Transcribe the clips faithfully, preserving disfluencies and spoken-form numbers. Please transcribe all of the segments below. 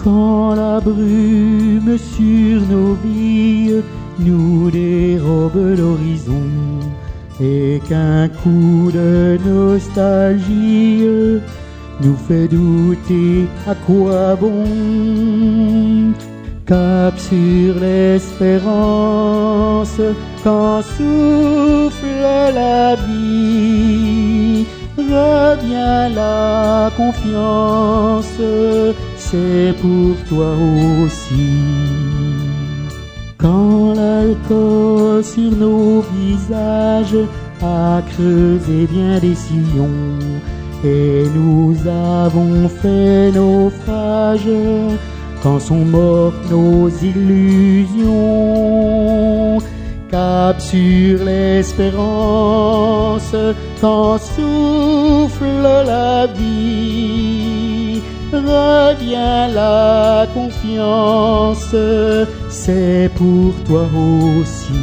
Quand la brume sur nos vies nous dérobe l'horizon et qu'un coup de nostalgie nous fait douter à quoi bon. Cap sur l'espérance quand souffle la vie, revient la confiance, c'est pour toi aussi. Quand l'alcool sur nos visages a creusé bien des sillons et nous avons fait naufrage, quand sont mortes nos illusions, cap sur l'espérance quand souffle la vie, revient la confiance, c'est pour toi aussi.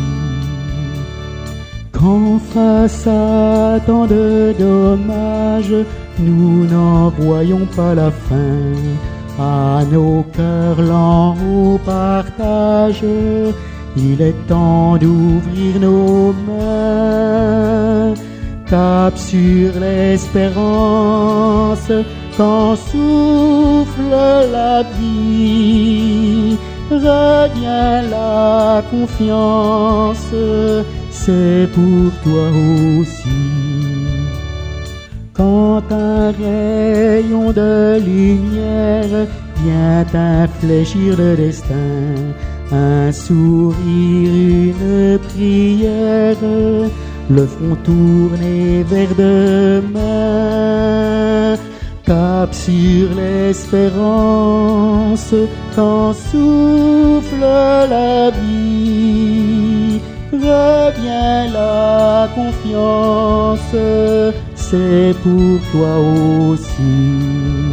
Quand face à tant de dommages, nous n'en voyons pas la fin, à nos cœurs lents au partage, il est temps d'ouvrir nos mains. Cap sur l'espérance quand souffle la vie, revient la confiance, c'est pour toi aussi. Quand un rayon de lumière vient infléchir le destin, un sourire, une prière, le front tourné vers demain, cap sur l'espérance quand souffle la vie, revient la confiance, c'est pour toi aussi.